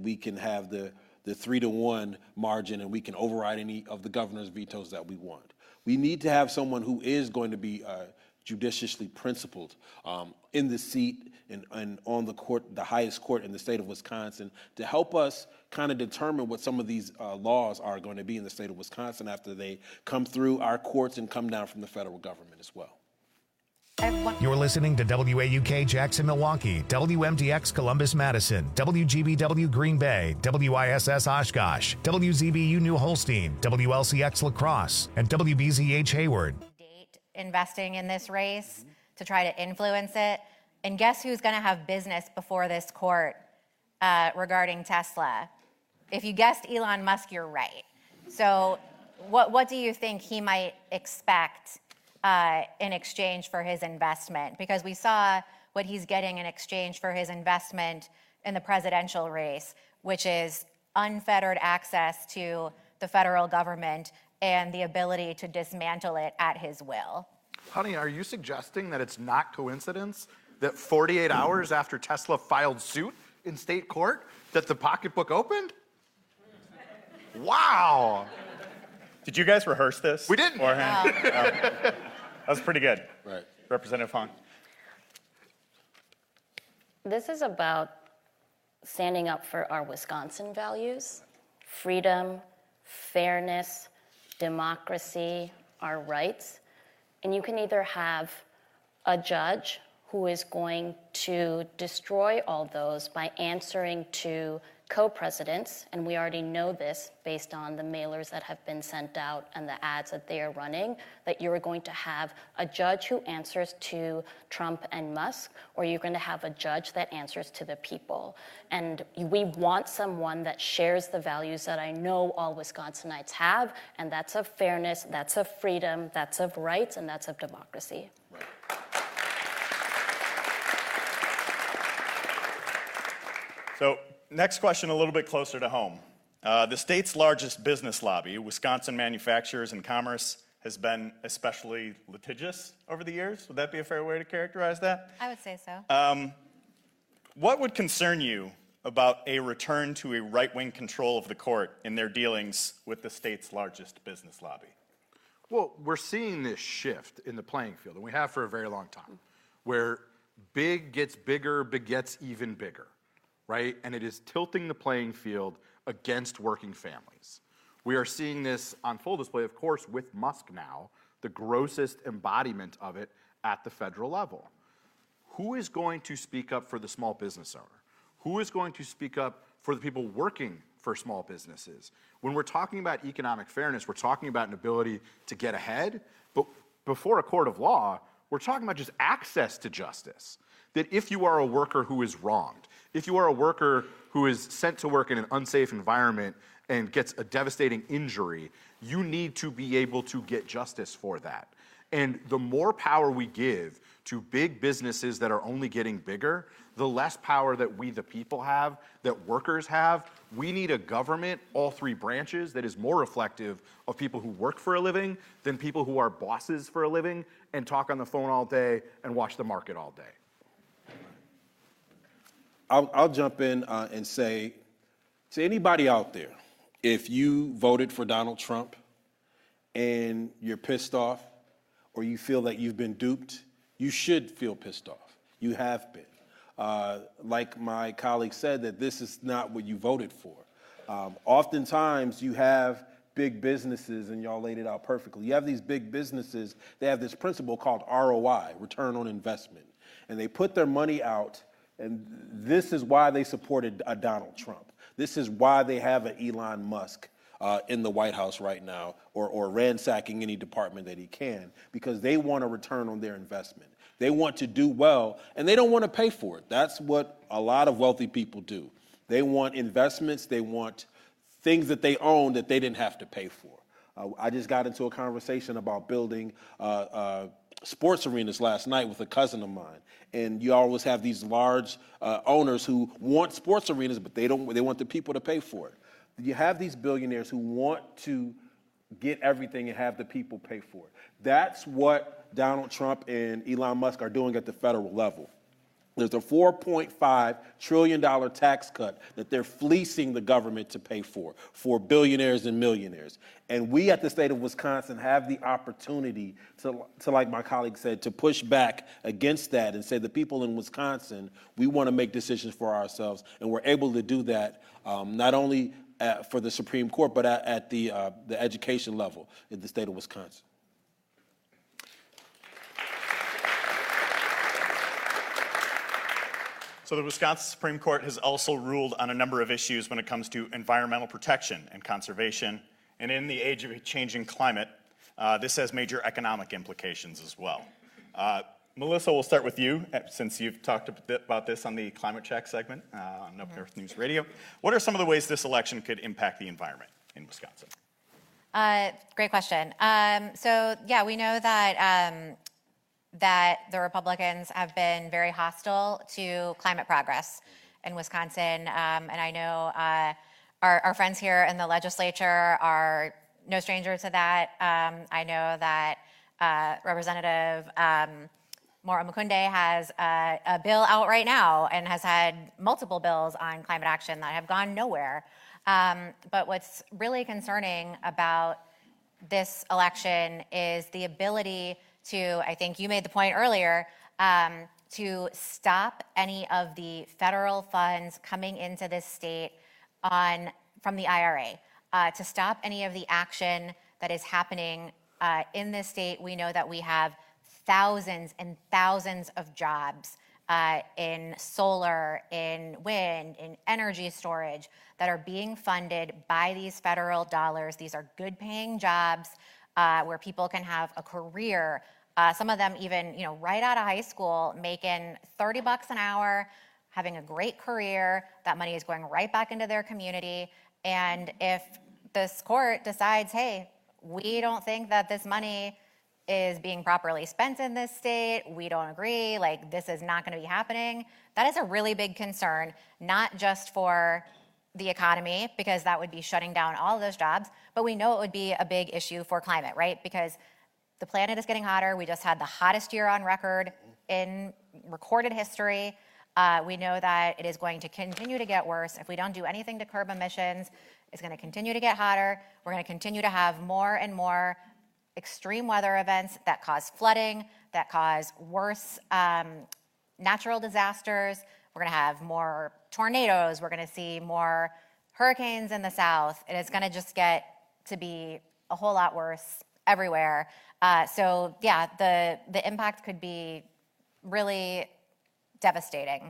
we can have the 3-1 margin and we can override any of the governor's vetoes that we want. We need to have someone who is going to be judiciously principled in the seat and on the court, the highest court in the state of Wisconsin, to help us kind of determine what some of these laws are going to be in the state of Wisconsin after they come through our courts and come down from the federal government as well. You're listening to WAUK Jackson, Milwaukee, WMDX Columbus, Madison, WGBW Green Bay, WISS Oshkosh, WZBU New Holstein, WLCX La Crosse, and WBZH Hayward. Investing in this race to try to influence it. And guess who's going to have business before this court regarding Tesla? If you guessed Elon Musk, you're right. So what do you think he might expect in exchange for his investment? Because we saw what he's getting in exchange for his investment in the presidential race, which is unfettered access to the federal government and the ability to dismantle it at his will. Honey, are you suggesting that it's not coincidence that 48 hours after Tesla filed suit in state court that the pocketbook opened? Wow. Did you guys rehearse this? We didn't. Beforehand? No. That was pretty good. Right. Representative Hahn. This is about standing up for our Wisconsin values: freedom, fairness, democracy, our rights. And you can either have a judge who is going to destroy all those by answering to co-presidents, and we already know this based on the mailers that have been sent out and the ads that they are running, that you're going to have a judge who answers to Trump and Musk, or you're going to have a judge that answers to the people. And we want someone that shares the values that I know all Wisconsinites have, and that's of fairness, that's of freedom, that's of rights, and that's of democracy. Right. So, next question, a little bit closer to home. The state's largest business lobby, Wisconsin Manufacturers and Commerce, has been especially litigious over the years. Would that be a fair way to characterize that? I would say so. What would concern you about a return to a right-wing control of the court in their dealings with the state's largest business lobby? Well, we're seeing this shift in the playing field, and we have for a very long time, where big gets bigger, begets even bigger, right? And it is tilting the playing field against working families. We are seeing this on full display, of course, with Musk now, the grossest embodiment of it at the federal level. Who is going to speak up for the small business owner? Who is going to speak up for the people working for small businesses? When we're talking about economic fairness, we're talking about an ability to get ahead, but before a court of law, we're talking about just access to justice. That if you are a worker who is wronged, if you are a worker who is sent to work in an unsafe environment and gets a devastating injury, you need to be able to get justice for that. And the more power we give to big businesses that are only getting bigger, the less power that we, the people, have, that workers have. We need a government, all three branches, that is more reflective of people who work for a living than people who are bosses for a living and talk on the phone all day and watch the market all day. I'll jump in and say to anybody out there, if you voted for Donald Trump and you're pissed off or you feel that you've been duped, you should feel pissed off. You have been. Like my colleague said, that this is not what you voted for. Oftentimes you have big businesses, and y'all laid it out perfectly. You have these big businesses, they have this principle called ROI, return on investment. And they put their money out, and this is why they supported Donald Trump. This is why they have an Elon Musk in the White House right now, or ransacking any department that he can, because they want a return on their investment. They want to do well, and they don't want to pay for it. That's what a lot of wealthy people do. They want investments, they want things that they own that they didn't have to pay for. I just got into a conversation about building sports arenas last night with a cousin of mine. And you always have these large owners who want sports arenas, but they want the people to pay for it. You have these billionaires who want to get everything and have the people pay for it. That's what Donald Trump and Elon Musk are doing at the federal level. There's a $4.5 trillion tax cut that they're fleecing the government to pay for billionaires and millionaires. And we at the state of Wisconsin have the opportunity to, like my colleague said, to push back against that and say the people in Wisconsin, we want to make decisions for ourselves. And we're able to do that not only for the Supreme Court, but at the education level in the state of Wisconsin. So the Wisconsin Supreme Court has also ruled on a number of issues when it comes to environmental protection and conservation. And in the age of a changing climate, this has major economic implications as well. Melissa, we'll start with you, since you've talked a bit about this on the Climate Check segment on Up North News Radio. What are some of the ways this election could impact the environment in Wisconsin? Great question. So yeah, we know that that the Republicans have been very hostile to climate progress in Wisconsin, and I know our friends here in the legislature are no stranger to that. I know that Representative Maura Omokunde has a bill out right now and has had multiple bills on climate action that have gone nowhere. But what's really concerning about this election is the ability to, I think you made the point earlier, to stop any of the federal funds coming into this state from the IRA, to stop any of the action that is happening in this state. We know that we have thousands and thousands of jobs in solar, in wind, in energy storage that are being funded by these federal dollars. These are good paying jobs where people can have a career. Some of them even, right out of high school, making $30 an hour, having a great career. That money is going right back into their community. And if this court decides, hey, we don't think that this money is being properly spent in this state, we don't agree, this is not going to be happening, that is a really big concern, not just for the economy, because that would be shutting down all of those jobs, but we know it would be a big issue for climate, right? Because the planet is getting hotter. We just had the hottest year on record in recorded history. We know that it is going to continue to get worse. If we don't do anything to curb emissions, it's going to continue to get hotter. We're going to continue to have more and more extreme weather events that cause flooding, that cause worse natural disasters. We're going to have more tornadoes. We're going to see more hurricanes in the south. And it's going to just get to be a whole lot worse everywhere. So yeah, the impact could be really devastating.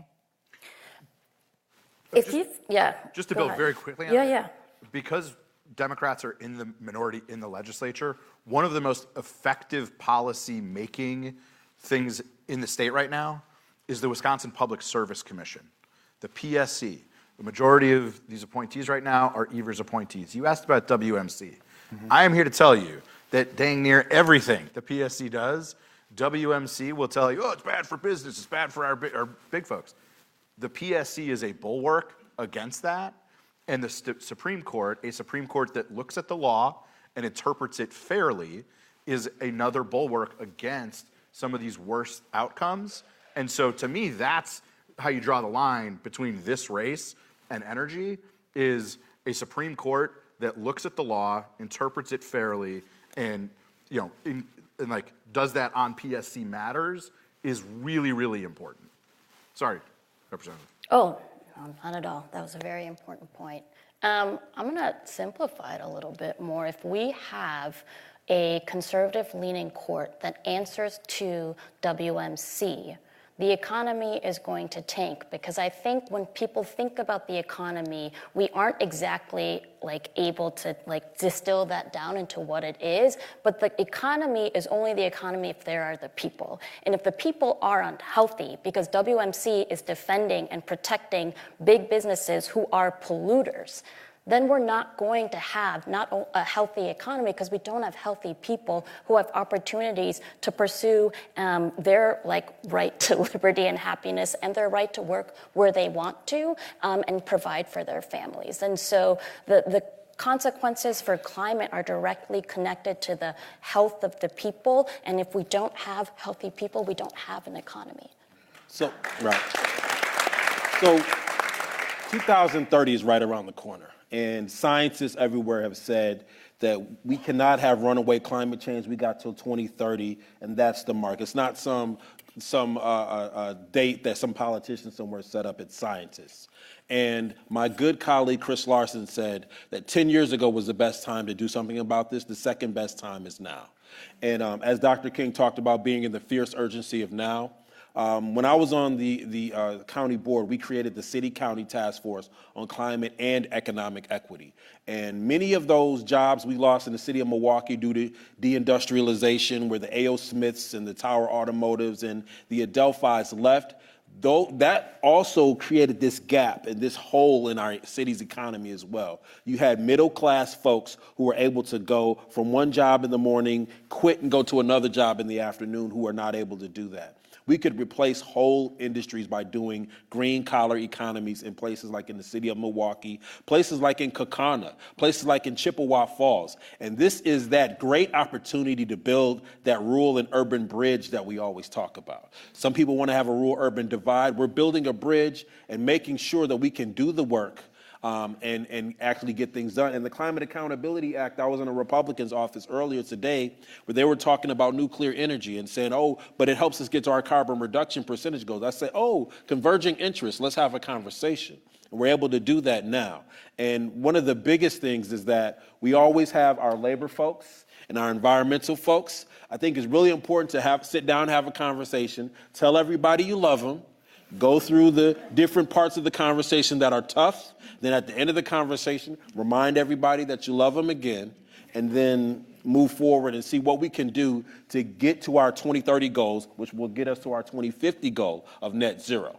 Just to build very quickly on Yeah. because Democrats are in the minority in the legislature, one of the most effective policy making things in the state right now is the Wisconsin Public Service Commission, the PSC. The majority of these appointees right now are Evers appointees. You asked about WMC. I am here to tell you that dang near everything the PSC does, WMC will tell you, it's bad for business, it's bad for our big folks. The PSC is a bulwark against that, and the Supreme Court, a Supreme Court that looks at the law and interprets it fairly, is another bulwark against some of these worst outcomes. And so to me, that's how you draw the line between this race and energy, is a Supreme Court that looks at the law, interprets it fairly, and does that on PSC matters is really, really important. Sorry, Representative. Oh, no, not at all. That was a very important point. I'm going to simplify it a little bit more. If we have a conservative-leaning court that answers to WMC, the economy is going to tank, because I think when people think about the economy, we aren't exactly able to distill that down into what it is, but the economy is only the economy if there are the people. And if the people are unhealthy, because WMC is defending and protecting big businesses who are polluters, then we're not going to have not a healthy economy, because we don't have healthy people who have opportunities to pursue their right to liberty and happiness and their right to work where they want to and provide for their families. And so the consequences for climate are directly connected to the health of the people. And if we don't have healthy people, we don't have an economy. So, right. So 2030 is right around the corner, and scientists everywhere have said that we cannot have runaway climate change. We got till 2030, and that's the mark. It's not some date that some politician somewhere set up. It's scientists. And my good colleague Chris Larson said that 10 years ago was the best time to do something about this. The second best time is now. And as Dr. King talked about being in the fierce urgency of now, when I was on the county board, we created the City-County Task Force on Climate and Economic Equity. And many of those jobs we lost in the city of Milwaukee due to deindustrialization, where the A.O. Smiths and the Tower Automotives and the Adelphis left, though that also created this gap and this hole in our city's economy as well. You had middle-class folks who were able to go from one job in the morning, quit and go to another job in the afternoon, who are not able to do that. We could replace whole industries by doing green-collar economies in places like in the city of Milwaukee, places like in Kaukauna, places like in Chippewa Falls. And this is that great opportunity to build that rural and urban bridge that we always talk about. Some people want to have a rural-urban divide. We're building a bridge and making sure that we can do the work and actually get things done. And the Climate Accountability Act, I was in a Republican's office earlier today where they were talking about nuclear energy and saying, oh, but it helps us get to our carbon reduction percentage goals. I say, oh, converging interests, let's have a conversation. And we're able to do that now. And one of the biggest things is that we always have our labor folks and our environmental folks. I think it's really important to sit down and have a conversation, tell everybody you love them, go through the different parts of the conversation that are tough. Then at the end of the conversation, remind everybody that you love them again, and then move forward and see what we can do to get to our 2030 goals, which will get us to our 2050 goal of net zero.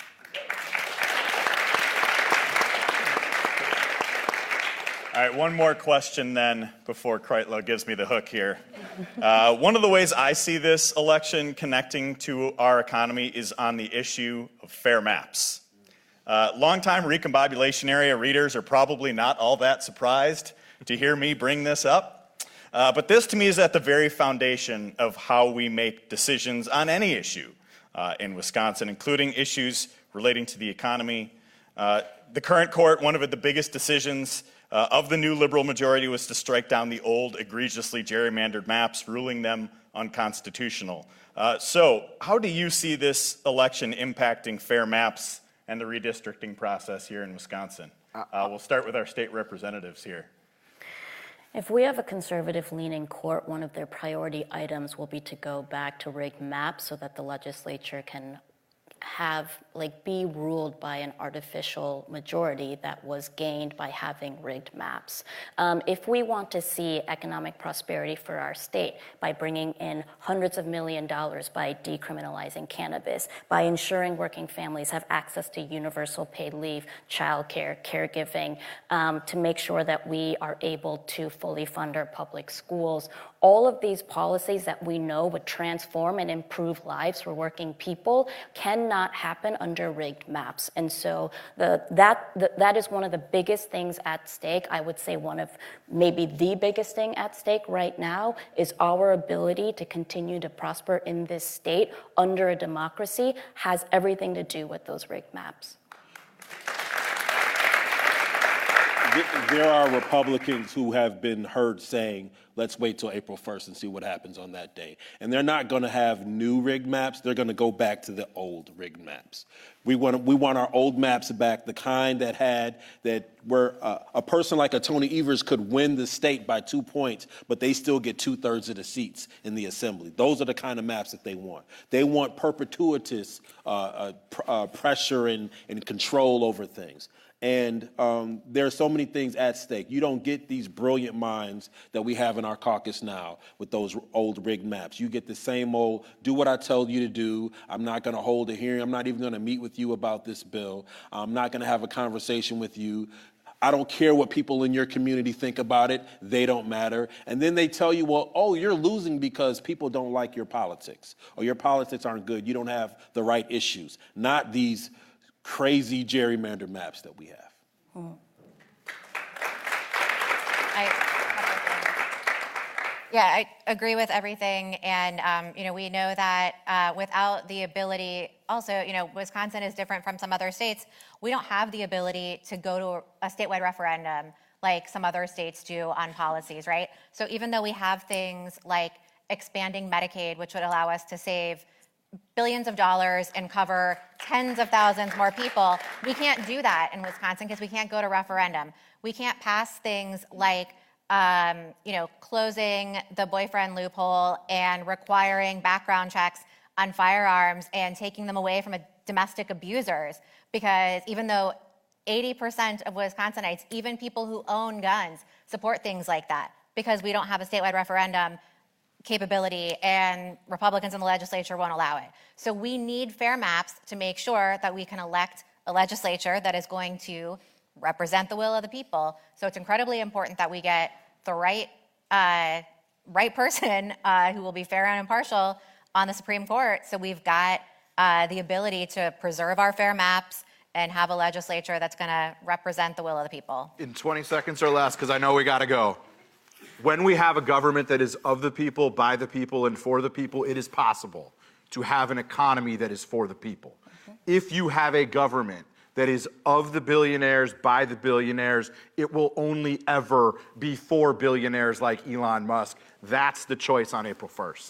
All right, one more question then before Kreitlow gives me the hook here. One of the ways I see this election connecting to our economy is on the issue of fair maps. Longtime recombobulation area readers are probably not all that surprised to hear me bring this up. But this to me is at the very foundation of how we make decisions on any issue in Wisconsin, including issues relating to the economy. The current court, one of the biggest decisions of the new liberal majority was to strike down the old, egregiously gerrymandered maps, ruling them unconstitutional. So how do you see this election impacting fair maps and the redistricting process here in Wisconsin? We'll start with our state representatives here. If we have a conservative-leaning court, one of their priority items will be to go back to rigged maps so that the legislature can be ruled by an artificial majority that was gained by having rigged maps. If we want to see economic prosperity for our state by bringing in hundreds of $millions by decriminalizing cannabis, by ensuring working families have access to universal paid leave, childcare, caregiving, to make sure that we are able to fully fund our public schools, all of these policies that we know would transform and improve lives for working people cannot happen under rigged maps. And so that is one of the biggest things at stake. I would say one of maybe the biggest thing at stake right now is our ability to continue to prosper in this state under a democracy has everything to do with those rigged maps. There are Republicans who have been heard saying, let's wait till April 1st and see what happens on that day. And they're not going to have new rigged maps. They're going to go back to the old rigged maps. We want our old maps back, the kind where a person like a Tony Evers could win the state by 2 points, but they still get 2/3 of the seats in the assembly. Those are the kind of maps that they want. They want perpetuitous pressure and control over things. And there are so many things at stake. You don't get these brilliant minds that we have in our caucus now with those old rigged maps. You get the same old, do what I tell you to do. I'm not going to hold a hearing. I'm not even going to meet with you about this bill. I'm not going to have a conversation with you. I don't care what people in your community think about it. They don't matter. And then they tell you, well, oh, you're losing because people don't like your politics, or your politics aren't good. You don't have the right issues. Not these crazy gerrymandered maps that we have. Yeah, I agree with everything. And, we know that without the ability, also, Wisconsin is different from some other states. We don't have the ability to go to a statewide referendum like some other states do on policies, right? So even though we have things like expanding Medicaid, which would allow us to save billions of dollars and cover tens of thousands more people, we can't do that in Wisconsin because we can't go to referendum. We can't pass things like closing the boyfriend loophole and requiring background checks on firearms and taking them away from domestic abusers, because even though 80% of Wisconsinites, even people who own guns, support things like that, because we don't have a statewide referendum capability and Republicans in the legislature won't allow it. So we need fair maps to make sure that we can elect a legislature that is going to represent the will of the people. So it's incredibly important that we get the right person who will be fair and impartial on the Supreme Court. So we've got the ability to preserve our fair maps and have a legislature that's going to represent the will of the people. In 20 seconds or less, because I know we got to go. When we have a government that is of the people, by the people, and for the people, it is possible to have an economy that is for the people. If you have a government that is of the billionaires, by the billionaires, it will only ever be for billionaires like Elon Musk. That's the choice on April 1st.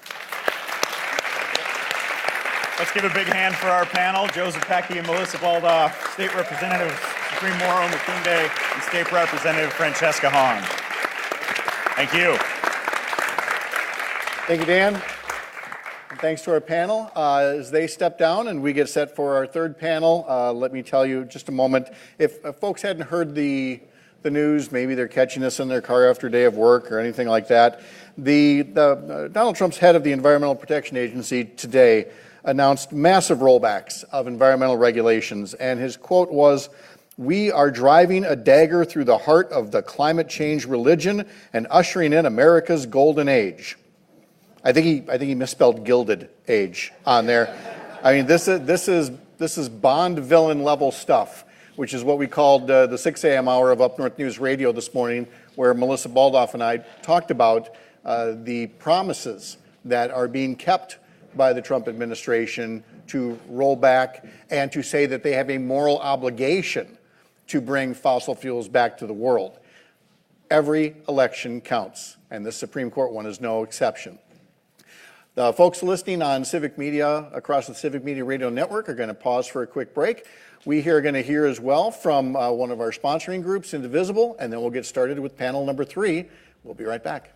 Let's give a big hand for our panel, Joseph Pecky and Melissa Baldauf, State Representative Supreme Mauro Mukunde, and State Representative Francesca Hong. Thank you. Thank you, Dan. And thanks to our panel. As they step down and we get set for our third panel, let me tell you just a moment, if folks hadn't heard the news, maybe they're catching us in their car after a day of work or anything like that, Donald Trump's head of the Environmental Protection Agency today announced massive rollbacks of environmental regulations, and his quote was, "We are driving a dagger through the heart of the climate change religion and ushering in America's golden age." I think he misspelled gilded age on there. I mean, this is Bond villain level stuff, which is what we called the 6 a.m. hour of Up North News Radio this morning, where Melissa Baldauf and I talked about the promises that are being kept by the Trump administration to roll back and to say that they have a moral obligation to bring fossil fuels back to the world. Every election counts, and the Supreme Court one is no exception. The folks listening on Civic Media across the Civic Media Radio Network are going to pause for a quick break. We here are going to hear as well from one of our sponsoring groups, Indivisible, and then we'll get started with panel number 3. We'll be right back.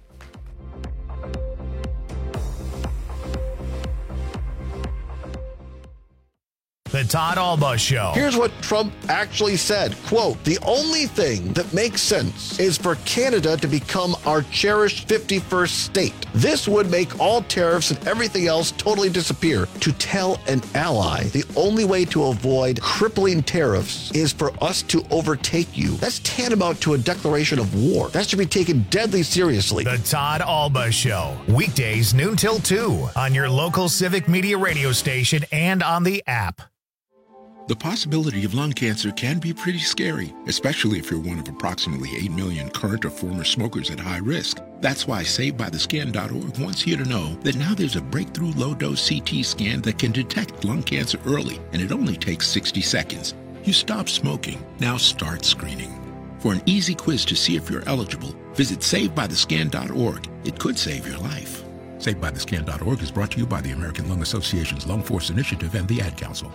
The Todd Alba Show. Here's what Trump actually said, quote, "The only thing that makes sense is for Canada to become our cherished 51st state. This would make all tariffs and everything else totally disappear. To tell an ally the only way to avoid crippling tariffs is for us to overtake you. That's tantamount to a declaration of war. That should be taken deadly seriously." The Todd Alba Show. Weekdays noon till 2 on your local Civic Media radio station and on the app. The possibility of lung cancer can be pretty scary, especially if you're one of approximately 8 million current or former smokers at high risk. That's why SaveByTheScan.org wants you to know that now there's a breakthrough low-dose CT scan that can detect lung cancer early, and it only takes 60 seconds. You stop smoking, now start screening. For an easy quiz to see if you're eligible, visit SaveByTheScan.org. It could save your life. SaveByTheScan.org is brought to you by the American Lung Association's Lung Force Initiative and the Ad Council.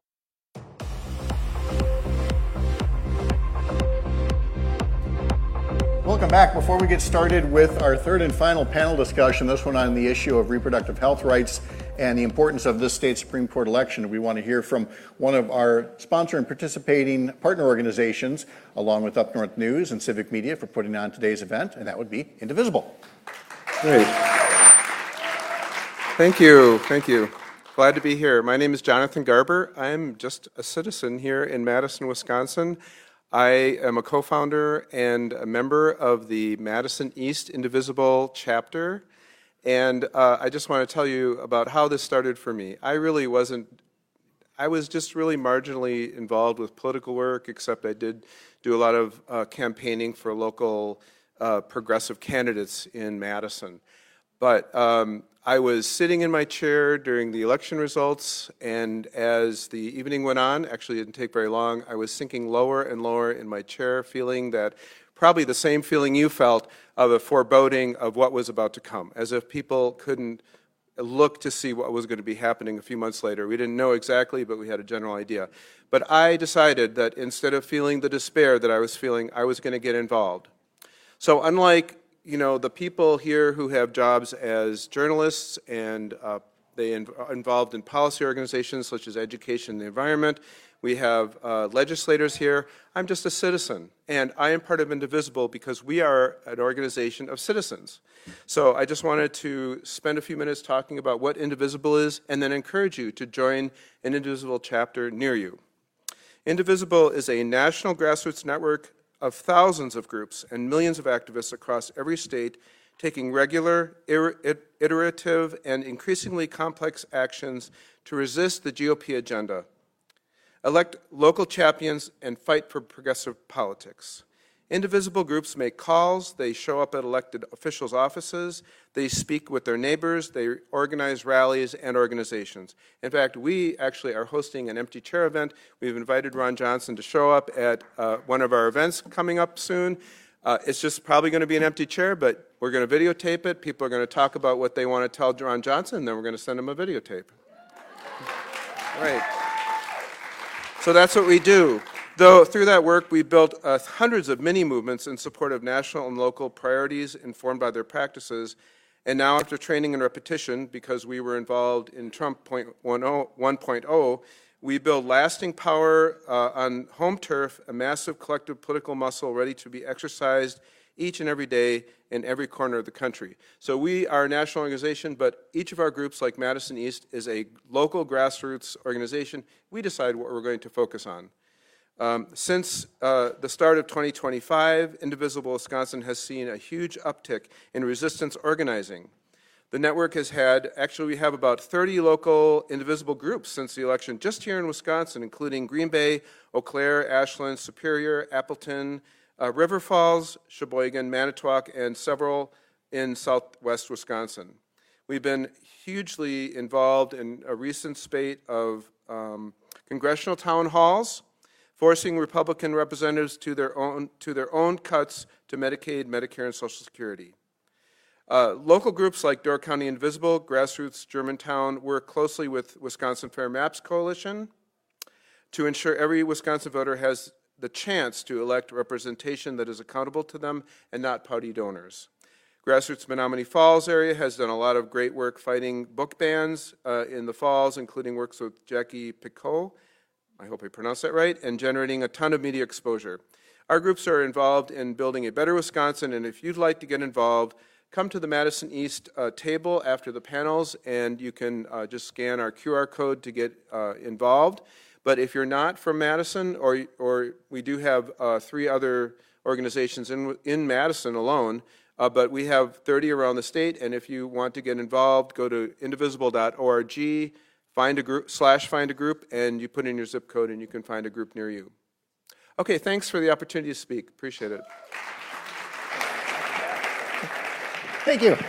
Welcome back. Before we get started with our third and final panel discussion, this one on the issue of reproductive health rights and the importance of this state's Supreme Court election, we want to hear from one of our sponsor and participating partner organizations, along with Up North News and Civic Media, for putting on today's event, and that would be Indivisible. Great. Thank you. Glad to be here. My name is Jonathan Garber. I'm just a citizen here in Madison, Wisconsin. I am a co-founder and a member of the Madison East Indivisible chapter, and I just want to tell you about how this started for me. I was just really marginally involved with political work, except I did do a lot of campaigning for local progressive candidates in Madison. But I was sitting in my chair during the election results, and as the evening went on, actually it didn't take very long, I was sinking lower and lower in my chair, feeling that probably the same feeling you felt of a foreboding of what was about to come, as if people couldn't look to see what was going to be happening a few months later. We didn't know exactly, but we had a general idea. But I decided that instead of feeling the despair that I was feeling, I was going to get involved. So unlike the people here who have jobs as journalists and they involved in policy organizations such as education and the environment, we have legislators here. I'm just a citizen, and I am part of Indivisible because we are an organization of citizens. So I just wanted to spend a few minutes talking about what Indivisible is and then encourage you to join an Indivisible chapter near you. Indivisible is a national grassroots network of thousands of groups and millions of activists across every state taking regular, iterative, and increasingly complex actions to resist the GOP agenda, elect local champions, and fight for progressive politics. Indivisible groups make calls, they show up at elected officials' offices, they speak with their neighbors, they organize rallies and organizations. In fact, we actually are hosting an empty chair event. We've invited Ron Johnson to show up at one of our events coming up soon. It's just probably going to be an empty chair, but we're going to videotape it. People are going to talk about what they want to tell Ron Johnson, and then we're going to send him a videotape. Right. So that's what we do. Though through that work, we built hundreds of mini movements in support of national and local priorities informed by their practices. And now, after training and repetition, because we were involved in Trump 1.0, we build lasting power on home turf, a massive collective political muscle ready to be exercised each and every day in every corner of the country. So we are a national organization, but each of our groups, like Madison East, is a local grassroots organization. We decide what we're going to focus on. Since the start of 2025, Indivisible Wisconsin has seen a huge uptick in resistance organizing. The network has had, actually we have about 30 local Indivisible groups since the election just here in Wisconsin, including Green Bay, Eau Claire, Ashland, Superior, Appleton, River Falls, Sheboygan, Manitowoc, and several in southwest Wisconsin. We've been hugely involved in a recent spate of congressional town halls, forcing Republican representatives to their own cuts to Medicaid, Medicare, and Social Security. Local groups like Door County Indivisible, Grassroots Germantown work closely with Wisconsin Fair Maps Coalition to ensure every Wisconsin voter has the chance to elect representation that is accountable to them and not party donors. Grassroots Menominee Falls area has done a lot of great work fighting book bans in the falls, including works with Jackie Picot, I hope I pronounced that right, and generating a ton of media exposure. Our groups are involved in building a better Wisconsin, and if you'd like to get involved, come to the Madison East table after the panels, and you can just scan our QR code to get involved. But if you're not from Madison, or we do have 3 other organizations in Madison alone, but we have 30 around the state, and if you want to get involved, go to indivisible.org, find a group, and you put in your zip code, and you can find a group near you. Okay, thanks for the opportunity to speak. Appreciate it. Thank you.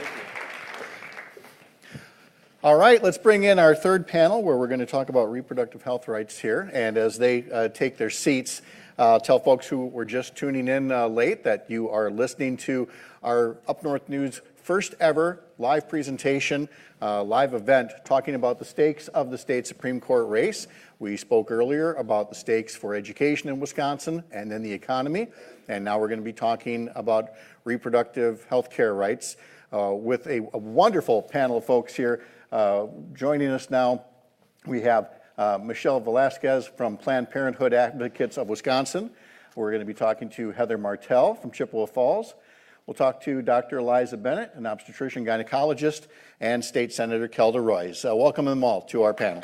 All right, let's bring in our third panel where we're going to talk about reproductive health rights here. And as they take their seats, tell folks who were just tuning in late that you are listening to our Up North News first ever live presentation, live event talking about the stakes of the state Supreme Court race. We spoke earlier about the stakes for education in Wisconsin and then the economy. And now we're going to be talking about reproductive health care rights with a wonderful panel of folks here. Joining us now, we have Michelle Velasquez from Planned Parenthood Advocates of Wisconsin. We're going to be talking to Heather Martell from Chippewa Falls. We'll talk to Dr. Eliza Bennett, an obstetrician gynecologist, and State Senator Kelda Roys. Welcome them all to our panel.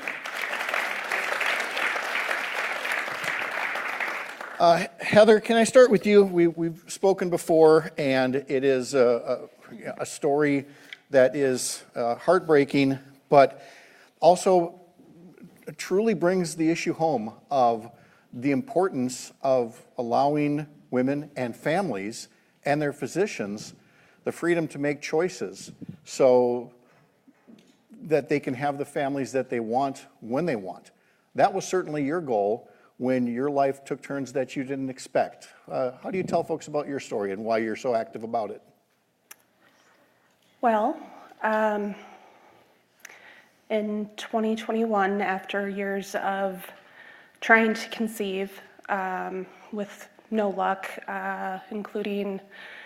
Heather, can I start with you? We've spoken before, and it is a story that is heartbreaking, but also truly brings the issue home of the importance of allowing women and families and their physicians the freedom to make choices so that they can have the families that they want when they want. That was certainly your goal when your life took turns that you didn't expect. How do you tell folks about your story and why you're so active about it? Well, in 2021, after years of trying to conceive with no luck, including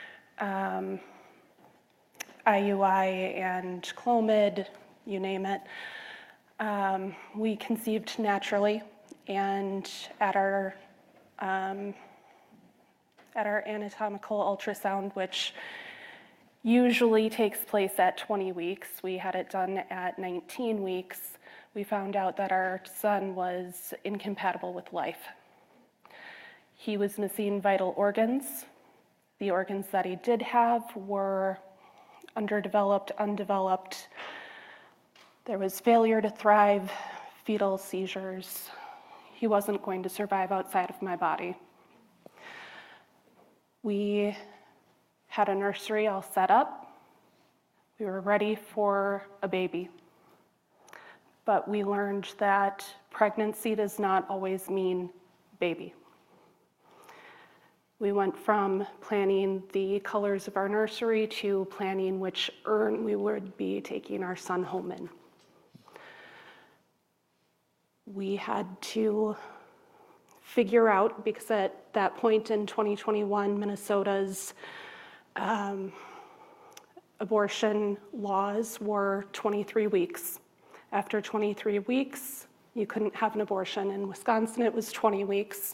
IUI and Clomid, you name it, we conceived naturally, and at our anatomical ultrasound, which usually takes place at 20 weeks, we had it done at 19 weeks, we found out that our son was incompatible with life. He was missing vital organs. The organs that he did have were underdeveloped, undeveloped. There was failure to thrive, fetal seizures. He wasn't going to survive outside of my body. We had a nursery all set up. We were ready for a baby. But we learned that pregnancy does not always mean baby. We went from planning the colors of our nursery to planning which urn we would be taking our son home in. We had to figure out, because at that point in 2021, Minnesota's abortion laws were 23 weeks. After 23 weeks, you couldn't have an abortion. In Wisconsin, it was 20 weeks.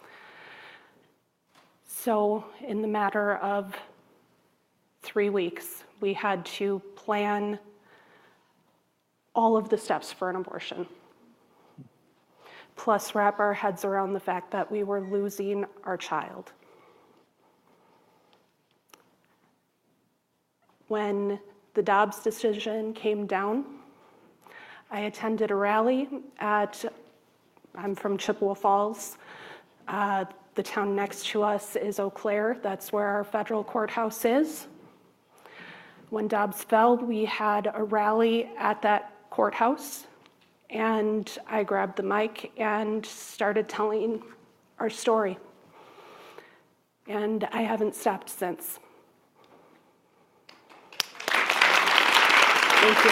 So in the matter of 3 weeks, we had to plan all of the steps for an abortion, plus wrap our heads around the fact that we were losing our child. When the Dobbs decision came down, I attended a rally I'm from Chippewa Falls. The town next to us is Eau Claire. That's where our federal courthouse is. When Dobbs fell, we had a rally at that courthouse, and I grabbed the mic and started telling our story. And I haven't stopped since. Thank you.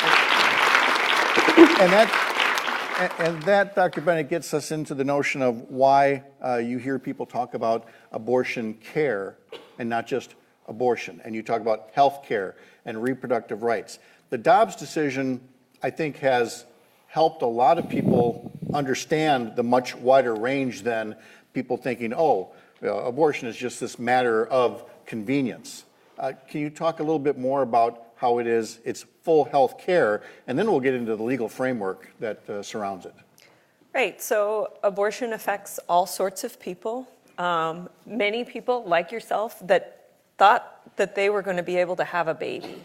And that, Dr. Bennett, gets us into the notion of why you hear people talk about abortion care and not just abortion. And you talk about health care and reproductive rights. The Dobbs decision, I think, has helped a lot of people understand the much wider range than people thinking, abortion is just this matter of convenience. Can you talk a little bit more about how it's full health care, and then we'll get into the legal framework that surrounds it. Right, so abortion affects all sorts of people. Many people, like yourself, that thought that they were going to be able to have a baby.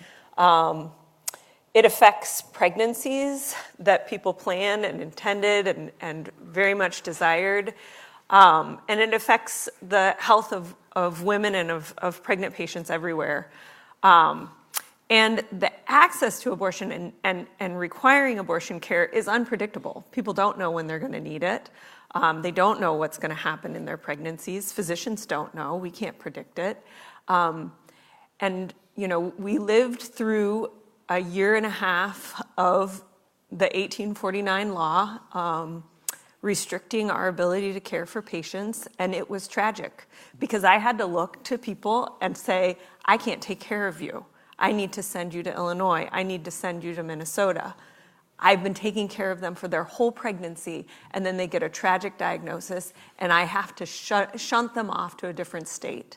It affects pregnancies that people planned and intended and very much desired. And it affects the health of women and of pregnant patients everywhere. And the access to abortion and requiring abortion care is unpredictable. People don't know when they're going to need it. They don't know what's going to happen in their pregnancies. Physicians don't know. We can't predict it. And, we lived through a year and a half of the 1849 law restricting our ability to care for patients, and it was tragic because I had to look to people and say, I can't take care of you. I need to send you to Illinois. I need to send you to Minnesota. I've been taking care of them for their whole pregnancy, and then they get a tragic diagnosis, and I have to shunt them off to a different state.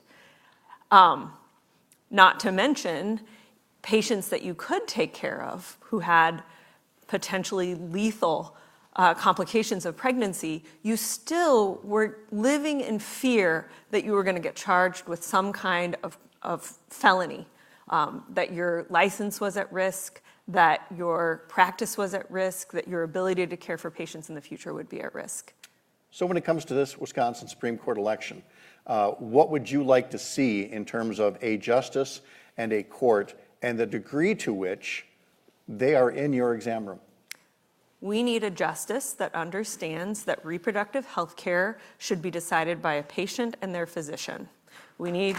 Not to mention patients that you could take care of who had potentially lethal complications of pregnancy, you still were living in fear that you were going to get charged with some kind of felony. That your license was at risk, that your practice was at risk, that your ability to care for patients in the future would be at risk. So when it comes to this Wisconsin Supreme Court election, What would you like to see in terms of a justice and a court and the degree to which they are in your exam room? We need a justice that understands that reproductive health care should be decided by a patient and their physician. We need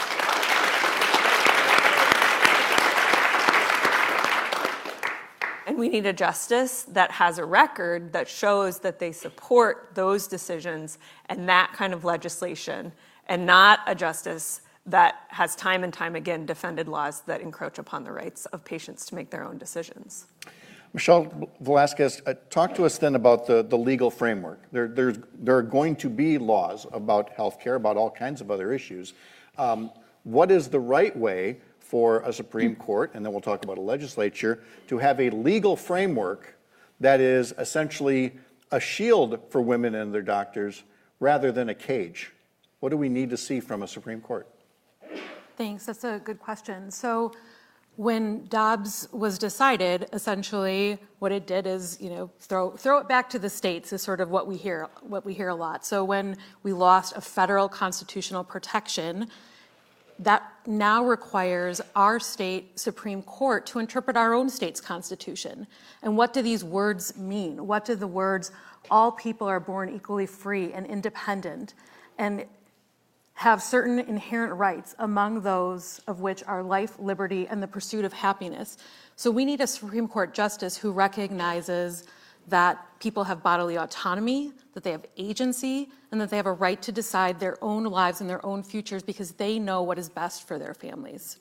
a justice that has a record that shows that they support those decisions and that kind of legislation, and not a justice that has time and time again defended laws that encroach upon the rights of patients to make their own decisions. Michelle Velasquez, talk to us then about the legal framework. There are going to be laws about health care, about all kinds of other issues. What is the right way for a Supreme Court, and then we'll talk about a legislature, to have a legal framework that is essentially a shield for women and their doctors rather than a cage? What do we need to see from a Supreme Court? Thanks, that's a good question. So when Dobbs was decided, essentially what it did is, throw it back to the states is sort of what we hear a lot. So when we lost a federal constitutional protection, that now requires our state Supreme Court to interpret our own state's constitution. And what do these words mean? What do the words, all people are born equally free and independent, and have certain inherent rights, among those of which are life, liberty, and the pursuit of happiness? So we need a Supreme Court justice who recognizes that people have bodily autonomy, that they have agency, and that they have a right to decide their own lives and their own futures because they know what is best for their families.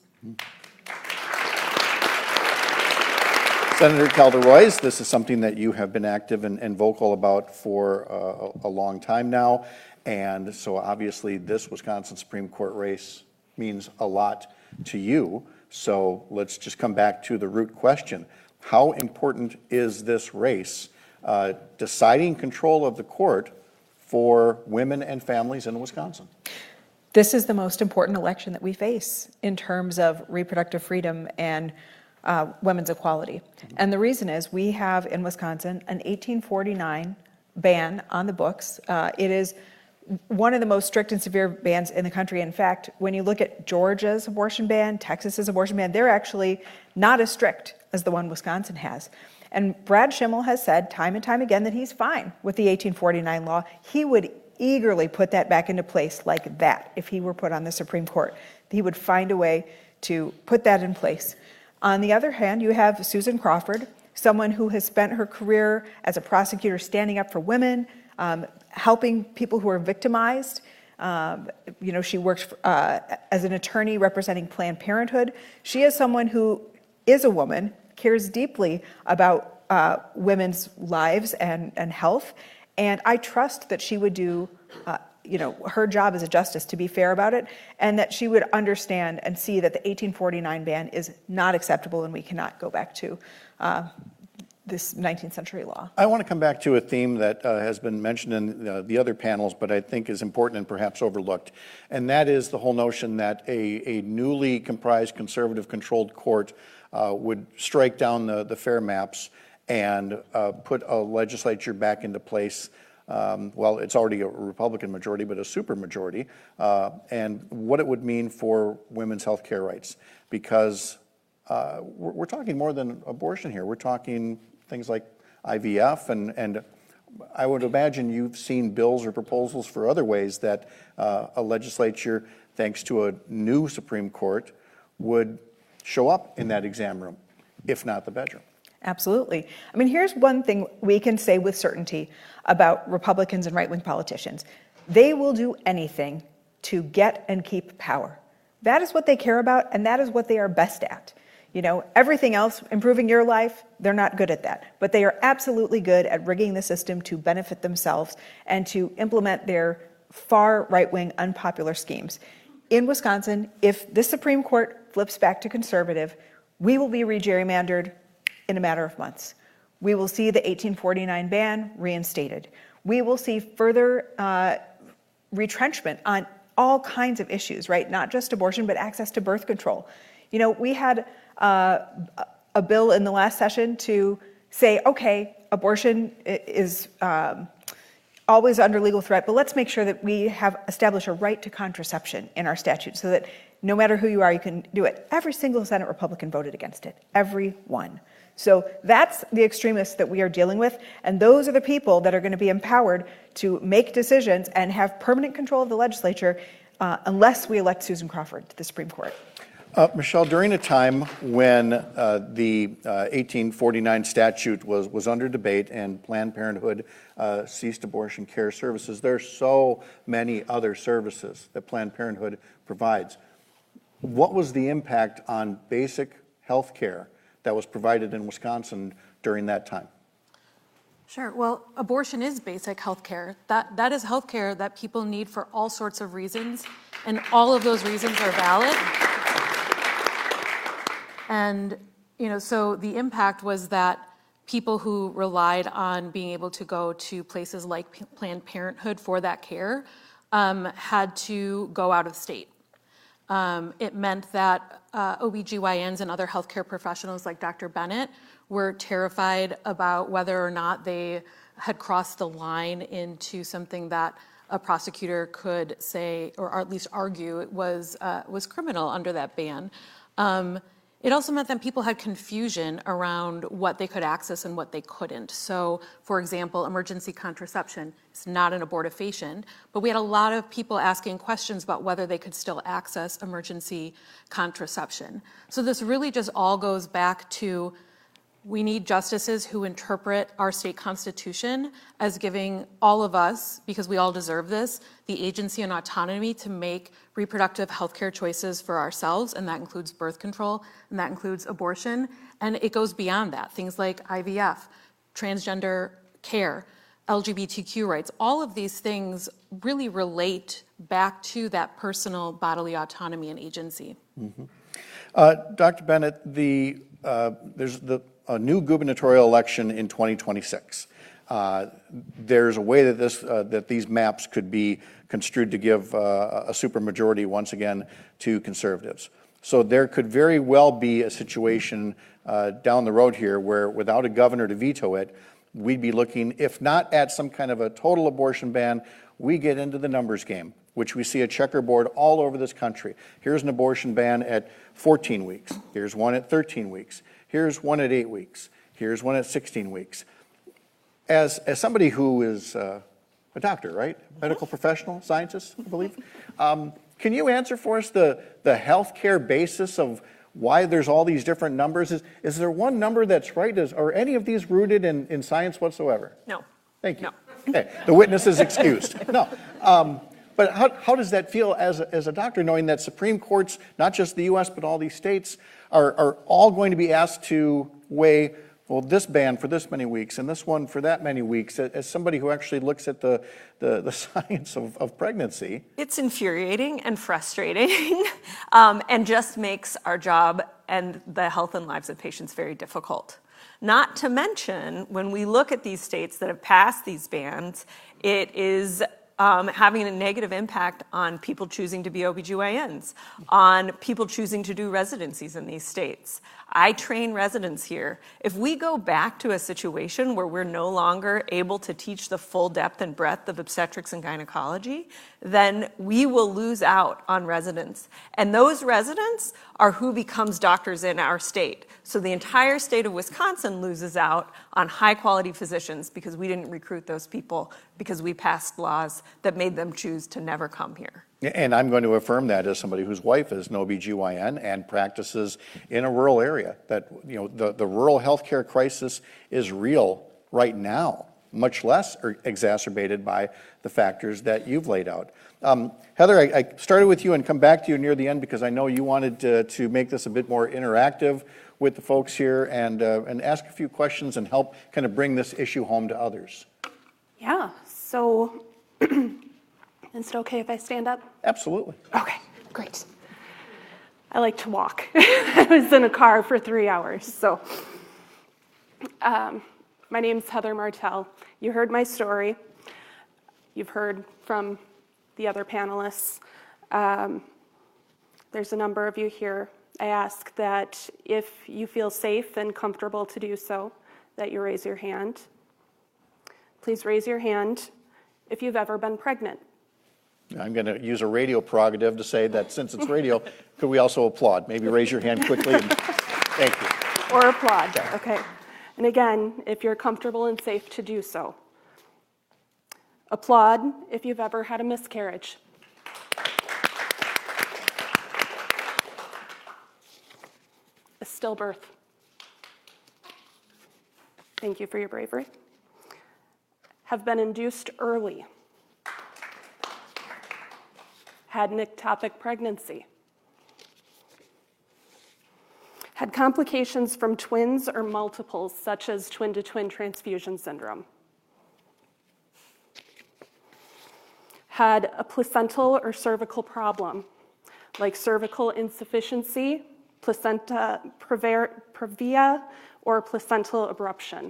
Senator Calderoy, this is something that you have been active and vocal about for a long time now. And so obviously this Wisconsin Supreme Court race means a lot to you. So let's just come back to the root question. How important is this race, deciding control of the court for women and families in Wisconsin? This is the most important election that we face in terms of reproductive freedom and women's equality. And the reason is we have in Wisconsin an 1849 ban on the books. It is one of the most strict and severe bans in the country. In fact, when you look at Georgia's abortion ban, Texas's abortion ban, they're actually not as strict as the one Wisconsin has. And Brad Schimmel has said time and time again that he's fine with the 1849 law. He would eagerly put that back into place like that if he were put on the Supreme Court. He would find a way to put that in place. On the other hand, you have Susan Crawford, someone who has spent her career as a prosecutor standing up for women, helping people who are victimized. She works as an attorney representing Planned Parenthood. She is someone who is a woman, cares deeply about women's lives and health, and I trust that she would do her job as a justice to be fair about it, and that she would understand and see that the 1849 ban is not acceptable and we cannot go back to this 19th century law. I want to come back to a theme that has been mentioned in the other panels, but I think is important and perhaps overlooked, and that is the whole notion that a newly comprised conservative-controlled court would strike down the FAIR maps and put a legislature back into place. Well, it's already a Republican majority, but a supermajority, and what it would mean for women's health care rights, because we're talking more than abortion here. We're talking things like IVF, and I would imagine you've seen bills or proposals for other ways that a legislature, thanks to a new Supreme Court, would show up in that exam room, if not the bedroom. Absolutely. I mean, here's one thing we can say with certainty about Republicans and right-wing politicians. They will do anything to get and keep power. That is what they care about, and that is what they are best at. Everything else, improving your life, they're not good at that. But they are absolutely good at rigging the system to benefit themselves and to implement their far right-wing unpopular schemes. In Wisconsin, if this Supreme Court flips back to conservative, we will be re-gerrymandered in a matter of months. We will see the 1849 ban reinstated. We will see further retrenchment on all kinds of issues, right? Not just abortion, but access to birth control. We had a bill in the last session to say, okay, abortion is always under legal threat, but let's make sure that we have established a right to contraception in our statute so that no matter who you are, you can do it. Every single Senate Republican voted against it. Every one. So that's the extremists that we are dealing with, and those are the people that are going to be empowered to make decisions and have permanent control of the legislature unless we elect Susan Crawford to the Supreme Court. Michelle, during a time when the 1849 statute was under debate and Planned Parenthood ceased abortion care services, there are so many other services that Planned Parenthood provides. What was the impact on basic health care that was provided in Wisconsin during that time? Sure. Well, abortion is basic health care. That is health care that people need for all sorts of reasons, and all of those reasons are valid. And, so the impact was that people who relied on being able to go to places like Planned Parenthood for that care had to go out of state. It meant that OBGYNs and other healthcare professionals like Dr. Bennett were terrified about whether or not they had crossed the line into something that a prosecutor could say, or at least argue, it was criminal under that ban. It also meant that people had confusion around what they could access and what they couldn't. So, for example, emergency contraception is not an abortifacient, but we had a lot of people asking questions about whether they could still access emergency contraception. So this really just all goes back to we need justices who interpret our state constitution as giving all of us, because we all deserve this, the agency and autonomy to make reproductive health care choices for ourselves, and that includes birth control, and that includes abortion, and it goes beyond that. Things like IVF, transgender care, LGBTQ rights, all of these things really relate back to that personal bodily autonomy and agency. Mm-hmm. Dr. Bennett, there's a new gubernatorial election in 2026. There's a way that these maps could be construed to give a supermajority once again to conservatives. So there could very well be a situation down the road here where, without a governor to veto it, we'd be looking, if not at some kind of a total abortion ban, we get into the numbers game, which we see a checkerboard all over this country. Here's an abortion ban at 14 weeks. Here's one at 13 weeks. Here's one at 8 weeks. Here's one at 16 weeks. As somebody who is a doctor, right? Medical professional, scientist, I believe. Can you answer for us the healthcare basis of why there's all these different numbers? Is there one number that's right? Are any of these rooted in science whatsoever? No. Thank you. No. Okay, the witness is excused. No. But how does that feel as a doctor, knowing that Supreme Courts, not just the U.S., but all these states, are all going to be asked to weigh, well, this ban for this many weeks and this one for that many weeks, as somebody who actually looks at the science of pregnancy? It's infuriating and frustrating and just makes our job and the health and lives of patients very difficult. Not to mention, when we look at these states that have passed these bans, it is having a negative impact on people choosing to be OBGYNs, on people choosing to do residencies in these states. I train residents here. If we go back to a situation where we're no longer able to teach the full depth and breadth of obstetrics and gynecology, then we will lose out on residents. And those residents are who becomes doctors in our state. So the entire state of Wisconsin loses out on high-quality physicians because we didn't recruit those people because we passed laws that made them choose to never come here. And I'm going to affirm that as somebody whose wife is an OBGYN and practices in a rural area, that the rural healthcare crisis is real right now, much less exacerbated by the factors that you've laid out. Heather, I started with you and come back to you near the end because I know you wanted to make this a bit more interactive with the folks here and ask a few questions and help kind of bring this issue home to others. Yeah, so is it okay if I stand up? Absolutely. Okay, great. I like to walk. I was in a car for 3 hours, so. My name's Heather Martell. You heard my story. You've heard from the other panelists. There's a number of you here. I ask that if you feel safe and comfortable to do so, that you raise your hand. Please raise your hand if you've ever been pregnant. I'm going to use a radio prerogative to say that since it's radio, could we also applaud? Maybe raise your hand quickly. Thank you. Or applaud, okay. And again, if you're comfortable and safe to do so. Applaud if you've ever had a miscarriage. A stillbirth. Thank you for your bravery. Have been induced early. Had an ectopic pregnancy. Had complications from twins or multiples, such as twin-to-twin transfusion syndrome. Had a placental or cervical problem, like cervical insufficiency, placenta previa, or placental abruption.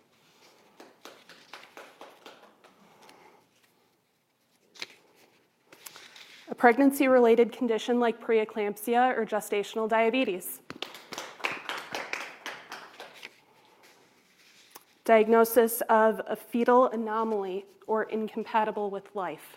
A pregnancy-related condition like preeclampsia or gestational diabetes. Diagnosis of a fetal anomaly or incompatible with life.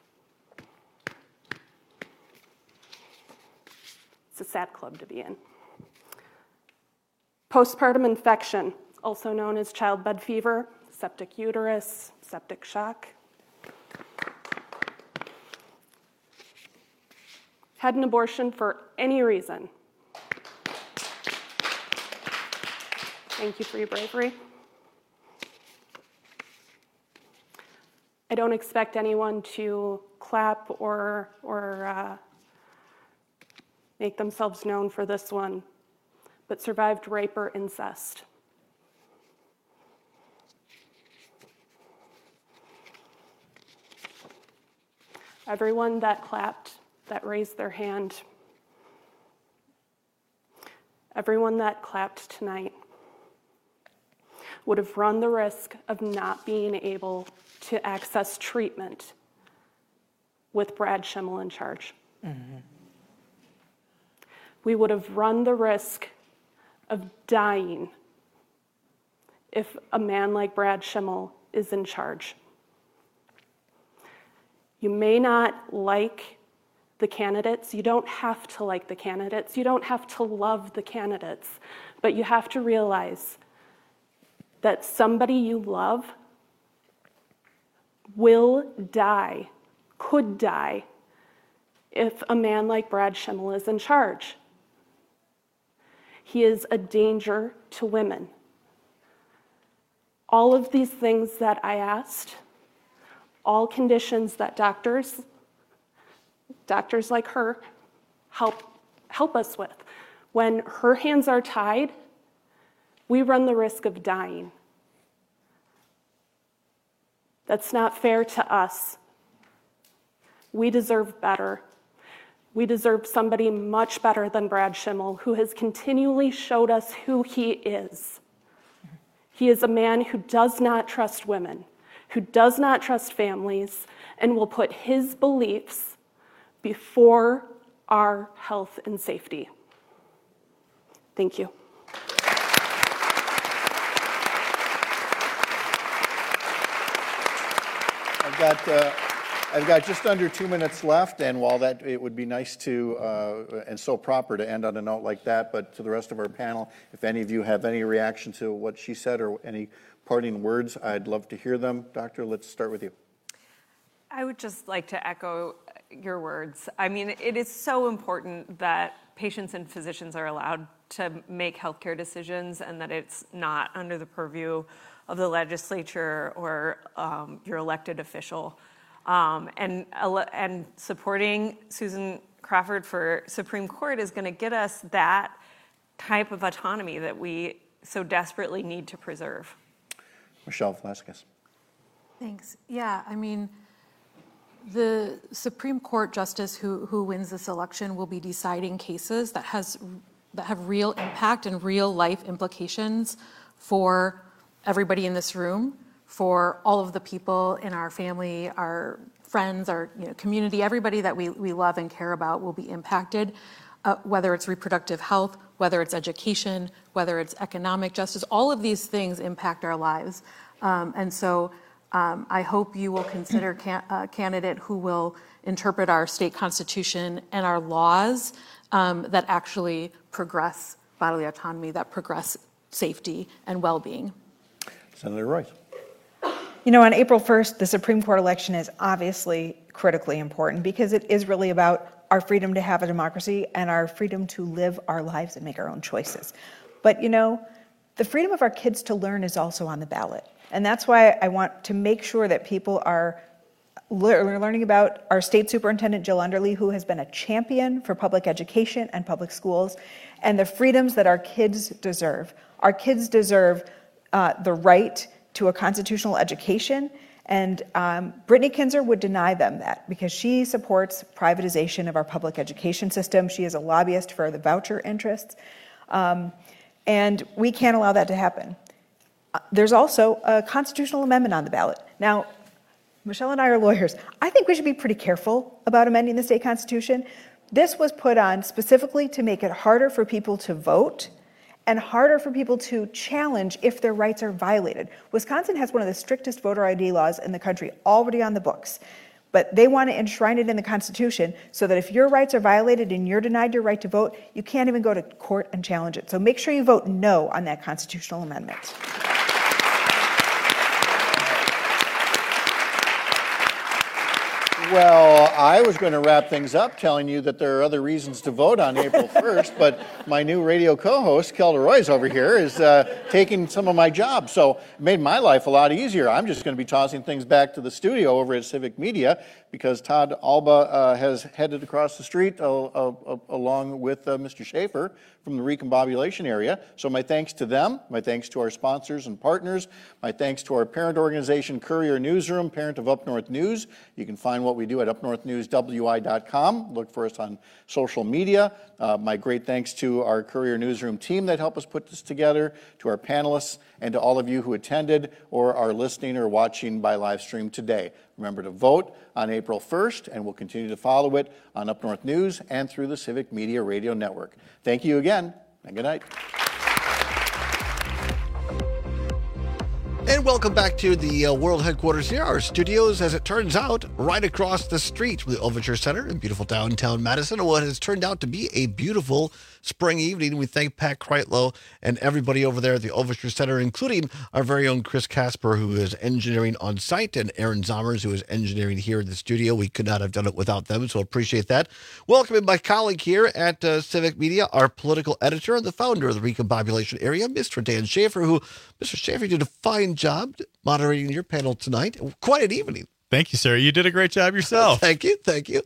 It's a sad club to be in. Postpartum infection, also known as childbed fever, septic uterus, septic shock. Had an abortion for any reason. Thank you for your bravery. I don't expect anyone to clap or make themselves known for this one, but survived rape or incest. Everyone that clapped, that raised their hand, everyone that clapped tonight would have run the risk of not being able to access treatment with Brad Schimmel in charge. Mm-hmm. We would have run the risk of dying if a man like Brad Schimmel is in charge. You may not like the candidates. You don't have to like the candidates. You don't have to love the candidates. But you have to realize that somebody you love will die, could die, if a man like Brad Schimmel is in charge. He is a danger to women. All of these things that I asked, all conditions that doctors like her help us with. When her hands are tied, we run the risk of dying. That's not fair to us. We deserve better. We deserve somebody much better than Brad Schimmel, who has continually showed us who he is. He is a man who does not trust women, who does not trust families, and will put his beliefs before our health and safety. Thank you. I've got just under 2 minutes left, and while that it would be nice to and so proper to end on a note like that, but to the rest of our panel, if any of you have any reaction to what she said or any parting words, I'd love to hear them. Doctor, let's start with you. I would just like to echo your words. I mean, it is so important that patients and physicians are allowed to make healthcare decisions and that it's not under the purview of the legislature or your elected official. And supporting Susan Crawford for Supreme Court is going to get us that type of autonomy that we so desperately need to preserve. Michelle Velasquez. Thanks. Yeah, I mean, the Supreme Court justice who wins this election will be deciding cases that have real impact and real life implications for everybody in this room, for all of the people in our family, our friends, our community, everybody that we love and care about will be impacted, whether it's reproductive health, whether it's education, whether it's economic justice. All of these things impact our lives. And so I hope you will consider a candidate who will interpret our state constitution and our laws that actually progress bodily autonomy, that progress safety and well-being. Senator Royce. You know, on April 1st, the Supreme Court election is obviously critically important because it is really about our freedom to have a democracy and our freedom to live our lives and make our own choices. But, you know, the freedom of our kids to learn is also on the ballot. And that's why I want to make sure that people are learning about our state superintendent, Jill Underly, who has been a champion for public education and public schools, and the freedoms that our kids deserve. Our kids deserve the right to a constitutional education, and Brittany Kinzer would deny them that because she supports privatization of our public education system. She is a lobbyist for the voucher interests, and we can't allow that to happen. There's also a constitutional amendment on the ballot. Now, Michelle and I are lawyers. I think we should be pretty careful about amending the state constitution. This was put on specifically to make it harder for people to vote and harder for people to challenge if their rights are violated. Wisconsin has one of the strictest voter ID laws in the country already on the books, but they want to enshrine it in the Constitution so that if your rights are violated and you're denied your right to vote, you can't even go to court and challenge it. So make sure you vote no on that constitutional amendment. Well, I was going to wrap things up telling you that there are other reasons to vote on April 1st, but my new radio co-host, Kelda Royce over here, is taking some of my job. So it made my life a lot easier. I'm just going to be tossing things back to the studio over at Civic Media because Todd Alba has headed across the street along with Mr. Schaefer from the recombobulation area. So my thanks to them, my thanks to our sponsors and partners, my thanks to our parent organization, Courier Newsroom, parent of Up North News. You can find what we do at upnorthnewswi.com. Look for us on social media. My great thanks to our Courier Newsroom team that helped us put this together, to our panelists, and to all of you who attended or are listening or watching by live stream today. Remember to vote on April 1st, and we'll continue to follow it on Up North News and through the Civic Media Radio Network. Thank you again, and good night. And welcome back to the world headquarters here, our studios, as it turns out, right across the street from the Overture Center in beautiful downtown Madison, and what has turned out to be a beautiful spring evening. We thank Pat Kreitlow and everybody over there at the Overture Center, including our very own Chris Casper, who is engineering on site, and Aaron Zommers, who is engineering here in the studio. We could not have done it without them, so appreciate that. Welcoming my colleague here at Civic Media, our political editor and the founder of the Recombobulation Area, Mr. Dan Schaefer, who, Mr. Schaefer, did a fine job moderating your panel tonight. Quite an evening. Thank you, sir. You did a great job yourself. Thank you.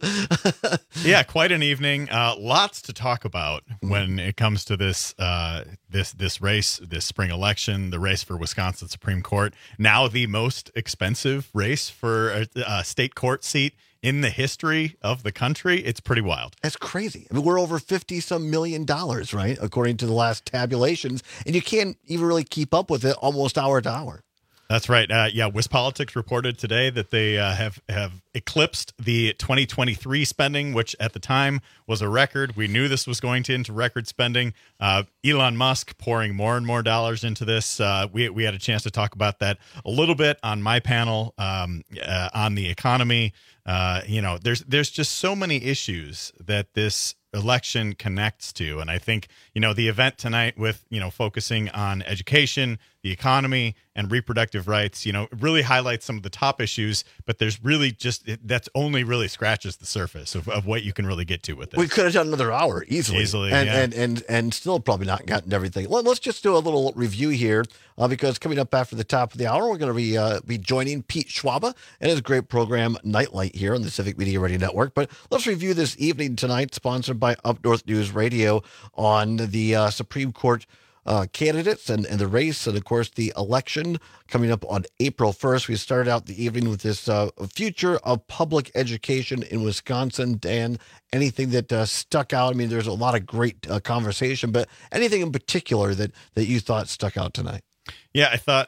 Yeah, quite an evening. Lots to talk about when it comes to this this race, this spring election, the race for Wisconsin Supreme Court. Now the most expensive race for a state court seat in the history of the country. It's pretty wild. That's crazy. I mean, we're over $50-some million, right, according to the last tabulations, and you can't even really keep up with it almost hour to hour. That's right. Yeah, WisPolitics reported today that they have eclipsed the 2023 spending, which at the time was a record. We knew this was going into record spending. Elon Musk pouring more and more dollars into this. We had a chance to talk about that a little bit on my panel on the economy. There's just so many issues that this election connects to. And I think, the event tonight with, focusing on education, the economy, and reproductive rights, really highlights some of the top issues, but there's really that's only really scratches the surface of what you can really get to with this. We could have done another hour easily, and still probably not gotten everything. Well, let's just do a little review here, because coming up after the top of the hour, we're going to be joining Pete Schwaba and his great program Nightlight here on the Civic Media Radio Network. But let's review this evening tonight, sponsored by Up North News Radio, on the Supreme Court candidates and the race, and of course the election coming up on April 1st. We started out the evening with this future of public education in Wisconsin. Dan, anything that stuck out? I mean, there's a lot of great conversation, but anything in particular that you thought stuck out tonight? Yeah, I thought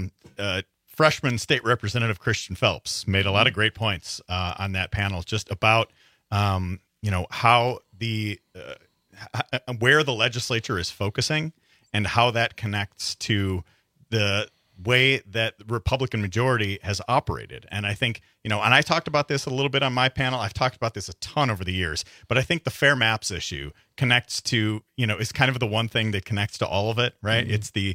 freshman state representative Christian Phelps made a lot of great points on that panel, just about how where the legislature is focusing and how that connects to the way that the Republican majority has operated. And I think, and I talked about this a little bit on my panel. I've talked about this a ton over the years, but I think the fair maps issue connects to, is kind of the one thing that connects to all of it, right? Mm-hmm.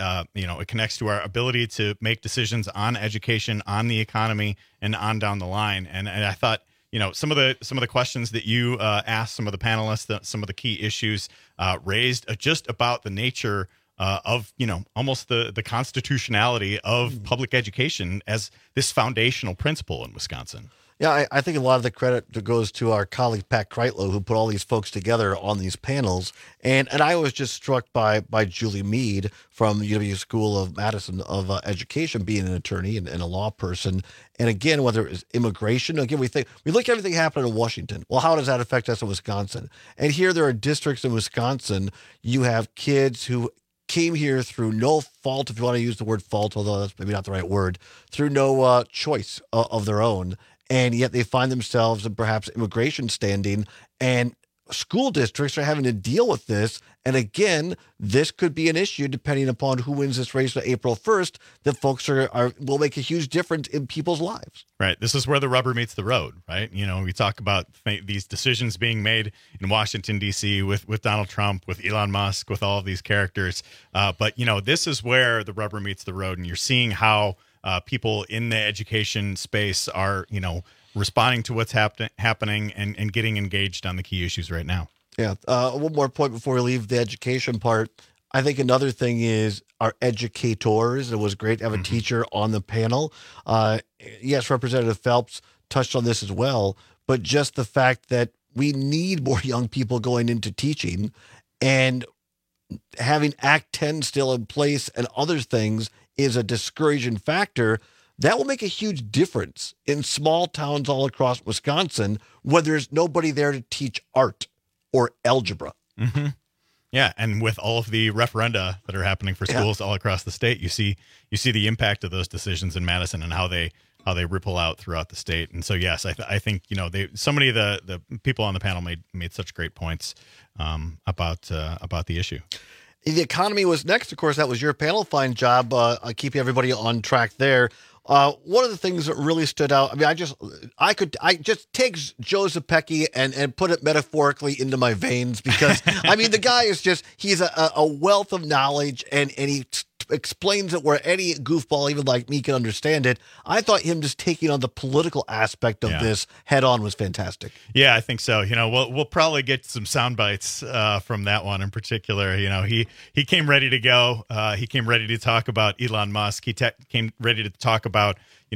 It connects to our ability to make decisions on education, on the economy, and on down the line. And I thought, some of the questions that you asked some of the panelists, some of the key issues raised just about the nature of almost the constitutionality of public education as this foundational principle in Wisconsin. Yeah, I think a lot of the credit goes to our colleague Pat Kreitlow, who put all these folks together on these panels. And I was just struck by Julie Mead from the UW School of Madison of Education, being an attorney and a law person. And again, whether it's immigration, again, we look at everything happening in Washington. Well, how does that affect us in Wisconsin? And here there are districts in Wisconsin. You have kids who came here through no fault, if you want to use the word fault, although that's maybe not the right word, through no choice of their own. And yet they find themselves in perhaps immigration standing, and school districts are having to deal with this. And again, this could be an issue depending upon who wins this race on April 1st, that folks will make a huge difference in people's lives. Right. This is where the rubber meets the road, right? We talk about these decisions being made in Washington, D.C. with Donald Trump, with Elon Musk, with all of these characters. But this is where the rubber meets the road. And you're seeing how people in the education space are, responding to what's happening and getting engaged on the key issues right now. Yeah. One more point before we leave the education part. I think another thing is our educators. It was great to have a teacher on the panel. Yes, Representative Phelps touched on this as well, but just the fact that we need more young people going into teaching, and having Act 10 still in place and other things is a discouraging factor. That will make a huge difference in small towns all across Wisconsin when there's nobody there to teach art or algebra. Mm-hmm. Yeah, and with all of the referenda that are happening for schools all across the state, you see the impact of those decisions in Madison and how they ripple out throughout the state. And so, yes, I think so many of the people on the panel made such great points about the issue. The economy was next. Of course, that was your panel. Fine job keeping everybody on track there. One of the things that really stood out, I just take Joe Zepecki and put it metaphorically into my veins, because the guy is he's a wealth of knowledge, and he explains it where any goofball, even like me, can understand it. I thought him just taking on the political aspect of this head on was fantastic. Yeah, I think so. We'll probably get some sound bites from that one in particular. He came ready to go. He came ready to talk about Elon Musk. He came ready to talk about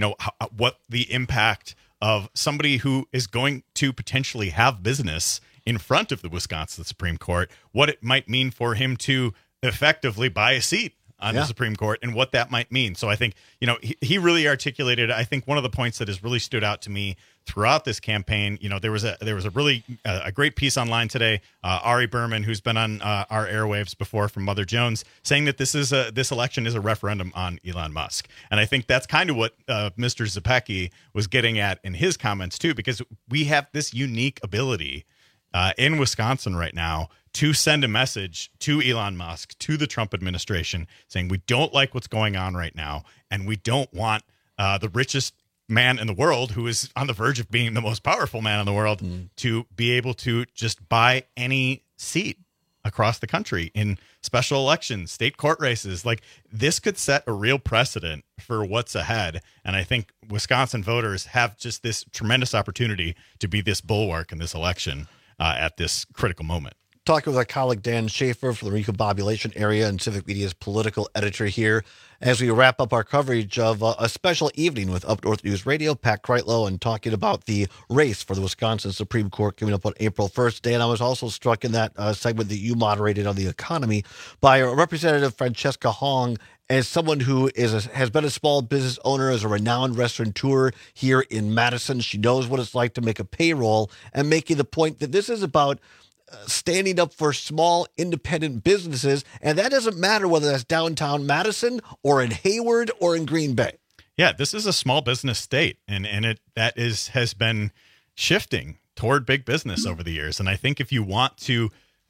what the impact of somebody who is going to potentially have business in front of the Wisconsin Supreme Court, what it might mean for him to effectively buy a seat on the Supreme Court and what that might mean. So I think, he really articulated, I think one of the points that has really stood out to me throughout this campaign, there was a really a great piece online today, Ari Berman, who's been on our airwaves before from Mother Jones, saying that this election is a referendum on Elon Musk. And I think that's kind of what Mr. Zepecki was getting at in his comments too, because we have this unique ability in Wisconsin right now to send a message to Elon Musk, to the Trump administration, saying we don't like what's going on right now, and we don't want the richest man in the world, who is on the verge of being the most powerful man in the world, to be able to just buy any seat across the country in special elections, state court races. Like, this could set a real precedent for what's ahead. And I think Wisconsin voters have just this tremendous opportunity to be this bulwark in this election at this critical moment. Talking with our colleague Dan Schaefer from the Recombobulation area and Civic Media's political editor here as we wrap up our coverage of a special evening with Up North News Radio, Pat Kreitlow, and talking about the race for the Wisconsin Supreme Court coming up on April 1st. Dan, I was also struck in that segment that you moderated on the economy by Representative Francesca Hong, as someone who has been a small business owner, as a renowned restaurateur here in Madison. She knows what it's like to make a payroll, and making the point that this is about standing up for small independent businesses, and that doesn't matter whether that's downtown Madison or in Hayward or in Green Bay. Yeah, this is a small business state, and has been shifting toward big business over the years. And I think if you want to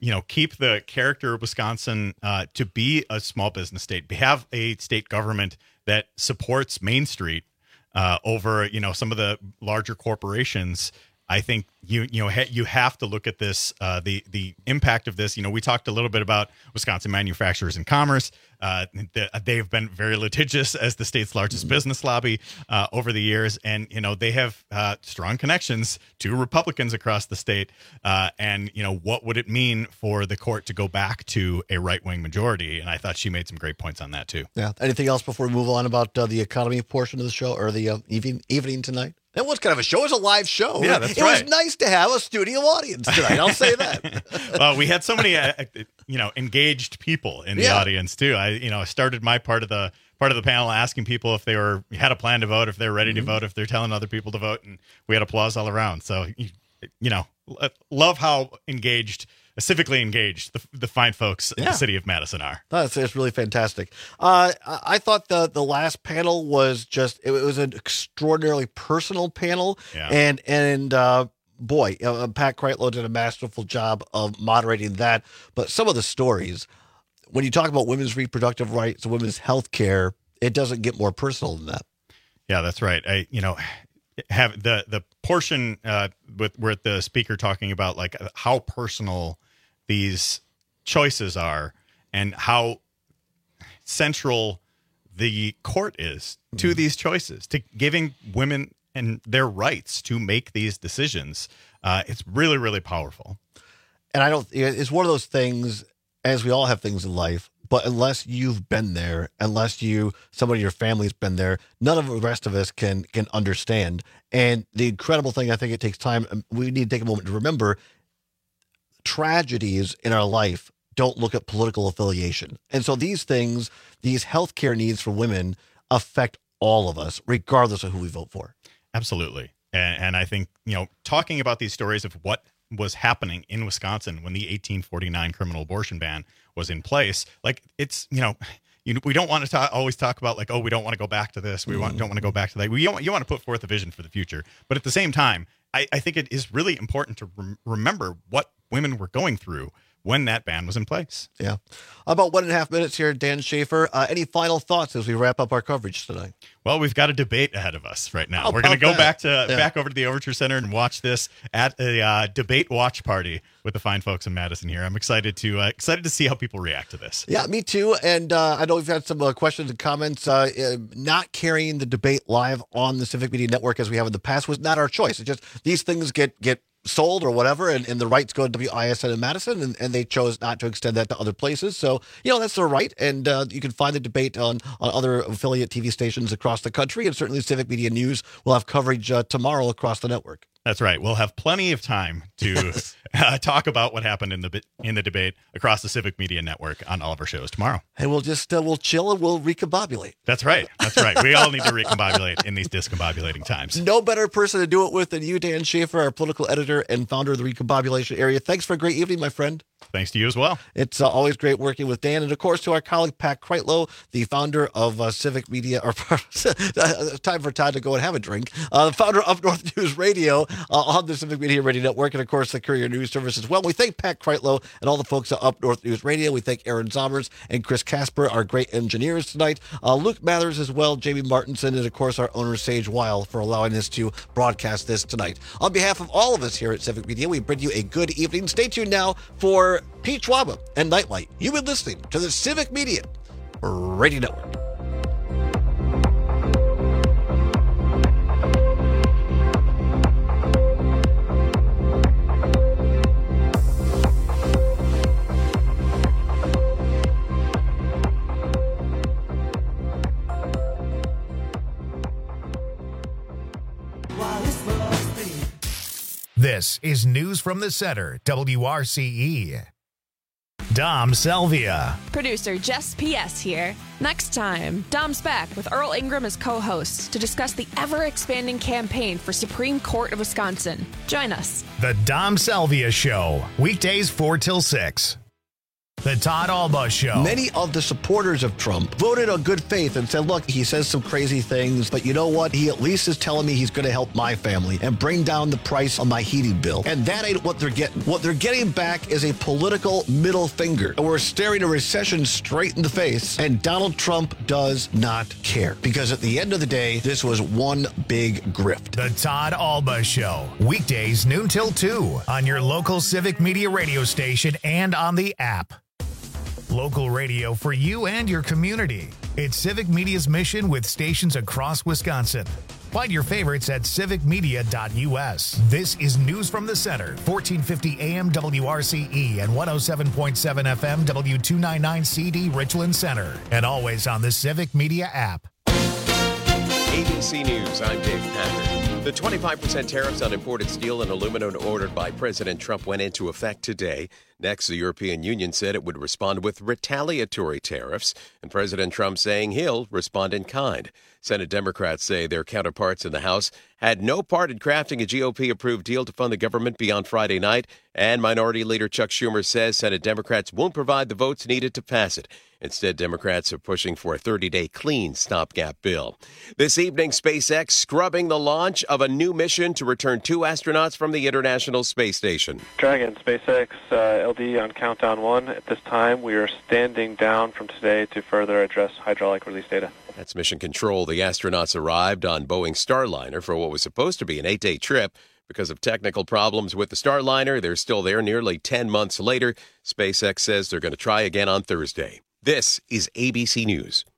keep the character of Wisconsin to be a small business state, have a state government that supports Main Street over, some of the larger corporations. I think you have to look at this, the impact of this. We talked a little bit about Wisconsin Manufacturers and Commerce. They've been very litigious as the state's largest business lobby over the years, and they have strong connections to Republicans across the state. And what would it mean for the court to go back to a right-wing majority? And I thought she made some great points on that too. Yeah. Anything else before we move on about the economy portion of the show or the evening tonight? It was kind of a show. It was a live show. Yeah, that's right. It was nice to have a studio audience tonight. I'll say that. Well, we had so many, engaged people in the audience too. I started my part of the panel asking people if they had a plan to vote, if they're ready to vote, if they're telling other people to vote, and we had applause all around. So, love how civically engaged the fine folks in the city of Madison are. It's really fantastic. I thought the last panel was it was an extraordinarily personal panel. Yeah. And boy, Pat Kreitlow did a masterful job of moderating that. But some of the stories, when you talk about women's reproductive rights and women's health care, it doesn't get more personal than that. Yeah, that's right. Have the portion where the speaker talking about like how personal these choices are and how central the court is to these choices, to giving women and their rights to make these decisions. It's really, really powerful. And it's one of those things, as we all have things in life, but unless you've been there, unless somebody in your family's been there, none of the rest of us can understand. And the incredible thing, I think it takes time. We need to take a moment to remember tragedies in our life don't look at political affiliation. And so these things, these healthcare needs for women affect all of us, regardless of who we vote for. Absolutely. And I think, talking about these stories of what was happening in Wisconsin when the 1849 criminal abortion ban was in place, like it's, we don't want to always talk about like, oh, we don't want to go back to this. We don't want to go back to that. You want to put forth a vision for the future. But at the same time, I think it is really important to remember what women were going through when that ban was in place. Yeah. About 1.5 minutes here, Dan Schaefer. Any final thoughts as we wrap up our coverage tonight? Well, we've got a debate ahead of us right now. We're going to go back over to the Overture Center and watch this at a debate watch party with the fine folks in Madison here. I'm excited to see how people react to this. Yeah, me too. And I know we've had some questions and comments. Not carrying the debate live on the Civic Media Network as we have in the past was not our choice. It's just these things get sold or whatever, and the rights go to WISN in Madison, and they chose not to extend that to other places. So, that's their right, and you can find the debate on other affiliate TV stations across the country, and certainly Civic Media News will have coverage tomorrow across the network. That's right. We'll have plenty of time to talk about what happened in the debate across the Civic Media Network on all of our shows tomorrow. And we'll just we'll chill and we'll recombobulate. That's right. That's right. We all need to recombobulate in these discombobulating times. No better person to do it with than you, Dan Schaefer, our political editor and founder of the Recombobulation Area. Thanks for a great evening, my friend. Thanks to you as well. It's always great working with Dan. And, of course, to our colleague, Pat Kreitlow, the founder of Civic Media, or time for Todd to go and have a drink, the founder of Up North News Radio on the Civic Media Radio Network, and, of course, the Courier News Service as well. We thank Pat Kreitlow and all the folks at Up North News Radio. We thank Aaron Zommers and Chris Casper, our great engineers tonight. Luke Mathers as well, Jamie Martinson, and, of course, our owner, Sage Weil, for allowing us to broadcast this tonight. On behalf of all of us here at Civic Media, we bring you a good evening. Stay tuned now for Peach Waba and Nightlight. You've been listening to the Civic Media Radio Network. This is News from the Center, WRCE. Dom Salvia. Producer Jess P.S. here. Next time, Dom's back with Earl Ingram as co-host to discuss the ever-expanding campaign for Supreme Court of Wisconsin. Join us. The Dom Salvia Show, weekdays 4 till 6. The Todd Alba Show. Many of the supporters of Trump voted on good faith and said, look, he says some crazy things, but you know what? He at least is telling me he's going to help my family and bring down the price on my heating bill. And that ain't what they're getting. What they're getting back is a political middle finger. And we're staring a recession straight in the face, and Donald Trump does not care. Because at the end of the day, this was one big grift. The Todd Alba Show. Weekdays noon till 2 on your local Civic Media radio station and on the app. Local radio for you and your community. It's Civic Media's mission with stations across Wisconsin. Find your favorites at civicmedia.us. This is News from the Center, 1450 AM WRCE and 107.7 FM W299 CD Richland Center. And always on the Civic Media app. ABC News, I'm Dave Packard. The 25% tariffs on imported steel and aluminum ordered by President Trump went into effect today. Next, the European Union said it would respond with retaliatory tariffs, and President Trump saying he'll respond in kind. Senate Democrats say their counterparts in the House had no part in crafting a GOP-approved deal to fund the government beyond Friday night, and Minority Leader Chuck Schumer says Senate Democrats won't provide the votes needed to pass it. Instead, Democrats are pushing for a 30-day clean stopgap bill. This evening, SpaceX scrubbing the launch of a new mission to return 2 astronauts from the International Space Station. Dragon, SpaceX, LD on countdown 1. At this time, we are standing down from today to further address hydraulic release data. That's Mission Control. The astronauts arrived on Boeing Starliner for what was supposed to be an 8-day trip. Because of technical problems with the Starliner, they're still there nearly 10 months later. SpaceX says they're going to try again on Thursday. This is ABC News.